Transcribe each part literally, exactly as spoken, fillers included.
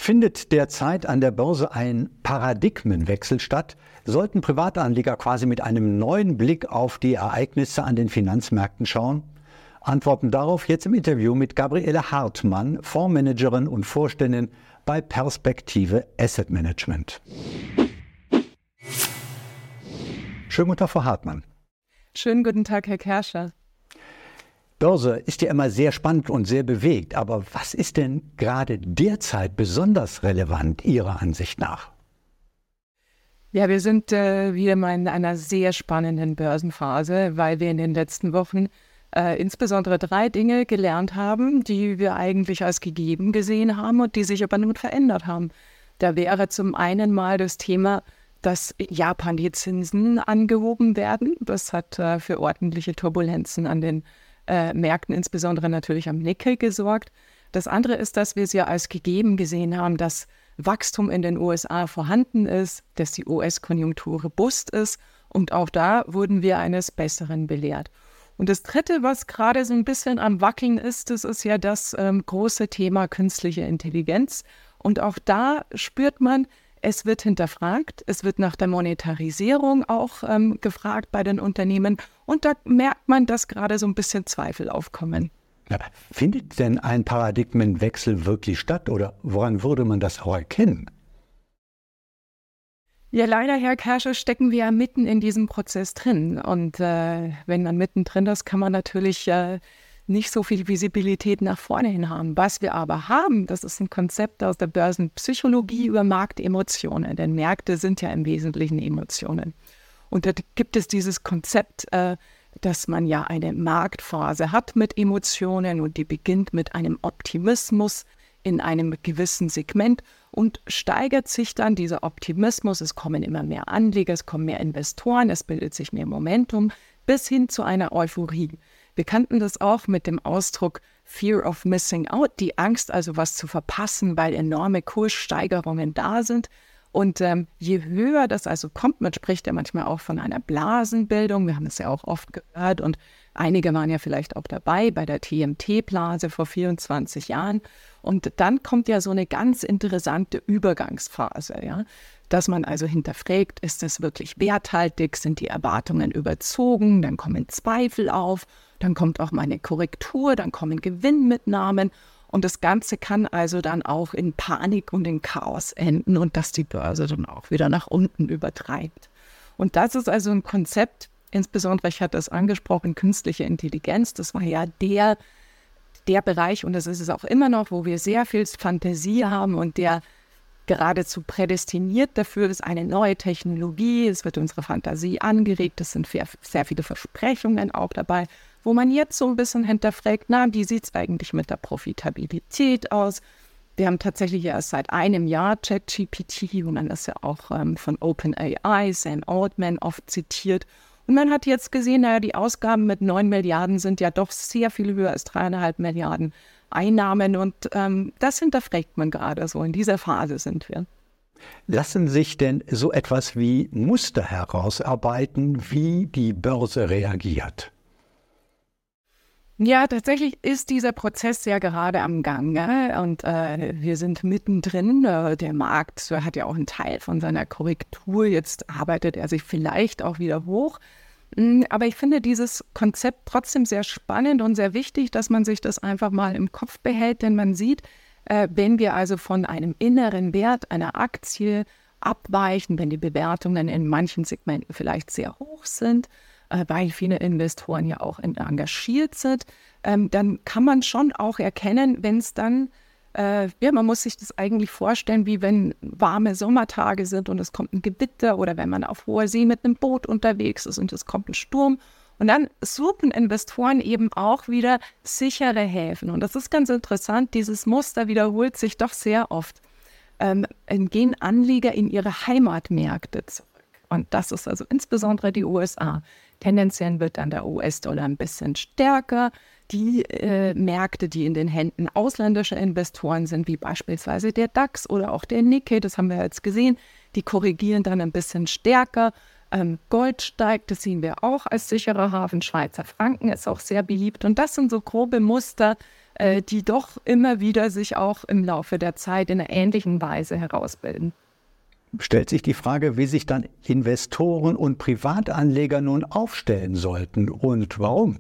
Findet derzeit an der Börse ein Paradigmenwechsel statt? Sollten Privatanleger quasi mit einem neuen Blick auf die Ereignisse an den Finanzmärkten schauen? Antworten darauf jetzt im Interview mit Gabriele Hartmann, Fondsmanagerin und Vorständin bei Perspektive Asset Management. Schönen guten Tag, Frau Hartmann. Schönen guten Tag, Herr Kerscher. Börse ist ja immer sehr spannend und sehr bewegt, aber was ist denn gerade derzeit besonders relevant Ihrer Ansicht nach? Ja, wir sind äh, wieder mal in einer sehr spannenden Börsenphase, weil wir in den letzten Wochen äh, insbesondere drei Dinge gelernt haben, die wir eigentlich als gegeben gesehen haben und die sich aber nun verändert haben. Da wäre zum einen mal das Thema, dass in Japan die Zinsen angehoben werden. Das hat äh, für ordentliche Turbulenzen an den Äh, Märkten, insbesondere natürlich am Nikkei, gesorgt. Das andere ist, dass wir es ja als gegeben gesehen haben, dass Wachstum in den U S A vorhanden ist, dass die U S-Konjunktur robust ist und auch da wurden wir eines Besseren belehrt. Und das Dritte, was gerade so ein bisschen am Wackeln ist, das ist ja das ähm, große Thema künstliche Intelligenz. Und auch da spürt man, es wird hinterfragt, es wird nach der Monetarisierung auch ähm, gefragt bei den Unternehmen und da merkt man, dass gerade so ein bisschen Zweifel aufkommen. Ja, findet denn ein Paradigmenwechsel wirklich statt oder woran würde man das auch erkennen? Ja, leider, Herr Kerscher, stecken wir ja mitten in diesem Prozess drin und äh, wenn man mittendrin ist, kann man natürlich äh, nicht so viel Visibilität nach vorne hin haben. Was wir aber haben, das ist ein Konzept aus der Börsenpsychologie über Marktemotionen, denn Märkte sind ja im Wesentlichen Emotionen. Und da gibt es dieses Konzept, äh, dass man ja eine Marktphase hat mit Emotionen und die beginnt mit einem Optimismus in einem gewissen Segment und steigert sich dann dieser Optimismus. Es kommen immer mehr Anleger, es kommen mehr Investoren, es bildet sich mehr Momentum bis hin zu einer Euphorie. Wir kannten das auch mit dem Ausdruck Fear of Missing Out, die Angst also was zu verpassen, weil enorme Kurssteigerungen da sind. Und ähm, je höher das also kommt, man spricht ja manchmal auch von einer Blasenbildung, wir haben es ja auch oft gehört und einige waren ja vielleicht auch dabei bei der T M T-Blase vor vierundzwanzig Jahren. Und dann kommt ja so eine ganz interessante Übergangsphase, ja, dass man also hinterfragt, ist das wirklich werthaltig, sind die Erwartungen überzogen, dann kommen Zweifel auf, dann kommt auch mal eine Korrektur, dann kommen Gewinnmitnahmen und das Ganze kann also dann auch in Panik und in Chaos enden und dass die Börse dann auch wieder nach unten übertreibt. Und das ist also ein Konzept, insbesondere, ich hatte es angesprochen, künstliche Intelligenz, das war ja der, der Bereich und das ist es auch immer noch, wo wir sehr viel Fantasie haben und der geradezu prädestiniert dafür ist eine neue Technologie, es wird unsere Fantasie angeregt, es sind sehr, sehr viele Versprechungen auch dabei, wo man jetzt so ein bisschen hinterfragt, na, wie sieht es eigentlich mit der Profitabilität aus? Wir haben tatsächlich erst seit einem Jahr ChatGPT und dann ist ja auch ähm, von OpenAI, Sam Altman oft zitiert. Und man hat jetzt gesehen, naja, die Ausgaben mit neun Milliarden sind ja doch sehr viel höher als dreieinhalb Milliarden Einnahmen und ähm, das hinterfragt man gerade so. In dieser Phase sind wir. Lassen sich denn so etwas wie Muster herausarbeiten, wie die Börse reagiert? Ja, tatsächlich ist dieser Prozess ja gerade am Gange und äh, wir sind mittendrin. Äh, der Markt hat ja auch einen Teil von seiner Korrektur. Jetzt arbeitet er sich vielleicht auch wieder hoch. Aber ich finde dieses Konzept trotzdem sehr spannend und sehr wichtig, dass man sich das einfach mal im Kopf behält, denn man sieht, äh, wenn wir also von einem inneren Wert einer Aktie abweichen, wenn die Bewertungen in manchen Segmenten vielleicht sehr hoch sind, äh, weil viele Investoren ja auch engagiert sind, ähm, dann kann man schon auch erkennen, wenn es dann Äh, ja, man muss sich das eigentlich vorstellen, wie wenn warme Sommertage sind und es kommt ein Gewitter oder wenn man auf hoher See mit einem Boot unterwegs ist und es kommt ein Sturm. Und dann suchen Investoren eben auch wieder sichere Häfen. Und das ist ganz interessant, dieses Muster wiederholt sich doch sehr oft. Ähm, gehen Anleger in ihre Heimatmärkte zurück. Und das ist also insbesondere die U S A. Tendenziell wird dann der U S-Dollar ein bisschen stärker. Die äh, Märkte, die in den Händen ausländischer Investoren sind, wie beispielsweise der DAX oder auch der Nikkei, das haben wir jetzt gesehen, die korrigieren dann ein bisschen stärker. Ähm, Gold steigt, das sehen wir auch als sicherer Hafen. Schweizer Franken ist auch sehr beliebt. Und das sind so grobe Muster, äh, die doch immer wieder sich auch im Laufe der Zeit in einer ähnlichen Weise herausbilden. Stellt sich die Frage, wie sich dann Investoren und Privatanleger nun aufstellen sollten und warum?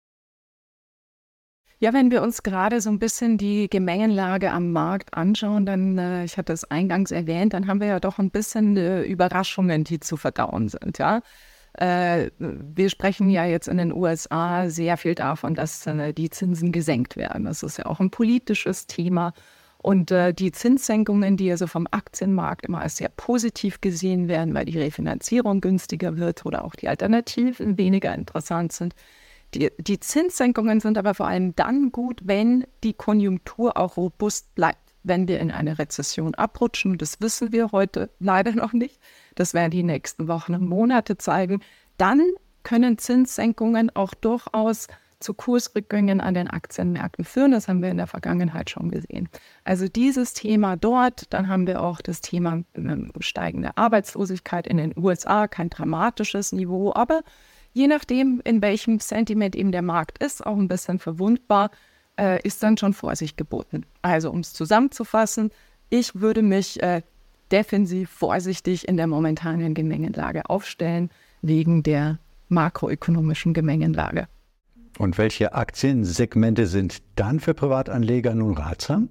Ja, wenn wir uns gerade so ein bisschen die Gemengenlage am Markt anschauen, dann, äh, ich hatte es eingangs erwähnt, dann haben wir ja doch ein bisschen äh, Überraschungen, die zu verdauen sind, ja. Äh, wir sprechen ja jetzt in den U S A sehr viel davon, dass äh, die Zinsen gesenkt werden. Das ist ja auch ein politisches Thema. Und äh, die Zinssenkungen, die also vom Aktienmarkt immer als sehr positiv gesehen werden, weil die Refinanzierung günstiger wird oder auch die Alternativen weniger interessant sind. Die, die Zinssenkungen sind aber vor allem dann gut, wenn die Konjunktur auch robust bleibt. Wenn wir in eine Rezession abrutschen, das wissen wir heute leider noch nicht, das werden die nächsten Wochen und Monate zeigen, dann können Zinssenkungen auch durchaus zu Kursrückgängen an den Aktienmärkten führen. Das haben wir in der Vergangenheit schon gesehen. Also dieses Thema dort, dann haben wir auch das Thema äh, steigende Arbeitslosigkeit in den U S A, kein dramatisches Niveau, aber je nachdem, in welchem Sentiment eben der Markt ist, auch ein bisschen verwundbar, äh, ist dann schon Vorsicht geboten. Also um es zusammenzufassen, ich würde mich äh, defensiv vorsichtig in der momentanen Gemengenlage aufstellen, wegen der makroökonomischen Gemengenlage. Und welche Aktiensegmente sind dann für Privatanleger nun ratsam?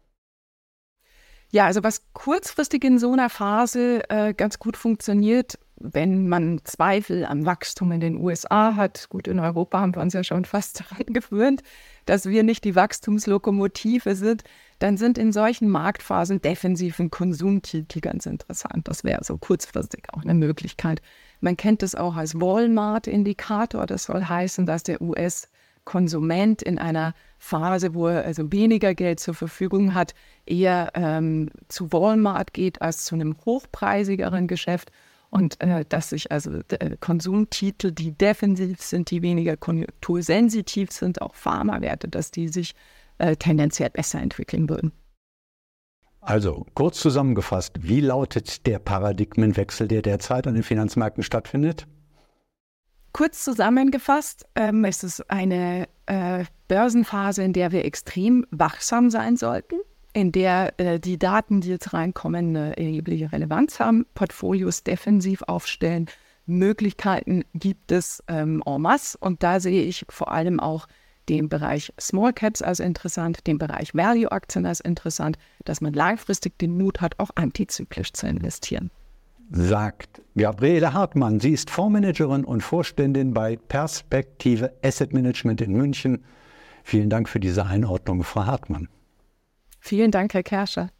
Ja, also was kurzfristig in so einer Phase äh, ganz gut funktioniert, wenn man Zweifel am Wachstum in den U S A hat, gut, in Europa haben wir uns ja schon fast daran gewöhnt, dass wir nicht die Wachstumslokomotive sind, dann sind in solchen Marktphasen defensiven Konsumtitel ganz interessant. Das wäre so kurzfristig auch eine Möglichkeit. Man kennt es auch als Walmart-Indikator. Das soll heißen, dass der U S-Konsument in einer Phase, wo er also weniger Geld zur Verfügung hat, eher ähm, zu Walmart geht als zu einem hochpreisigeren Geschäft. Und äh, dass sich also äh, Konsumtitel, die defensiv sind, die weniger konjunktursensitiv sind, auch Pharmawerte, dass die sich äh, tendenziell besser entwickeln würden. Also kurz zusammengefasst, wie lautet der Paradigmenwechsel, der derzeit an den Finanzmärkten stattfindet? Kurz zusammengefasst ähm, ist es eine äh, Börsenphase, in der wir extrem wachsam sein sollten, in der äh, die Daten, die jetzt reinkommen, eine erhebliche Relevanz haben, Portfolios defensiv aufstellen, Möglichkeiten gibt es ähm, en masse. Und da sehe ich vor allem auch den Bereich Small Caps als interessant, den Bereich Value-Aktien als interessant, dass man langfristig den Mut hat, auch antizyklisch zu investieren. Sagt Gabriele Hartmann. Sie ist Fondsmanagerin und Vorständin bei Perspektive Asset Management in München. Vielen Dank für diese Einordnung, Frau Hartmann. Vielen Dank, Herr Kerscher.